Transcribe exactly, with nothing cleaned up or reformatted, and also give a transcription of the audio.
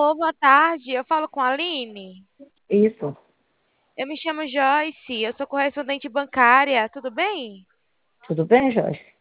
Alô, boa tarde. Eu falo com a Aline. Isso, Eu me chamo Joyce, eu sou correspondente bancária. Tudo bem? tudo bem, Jorge?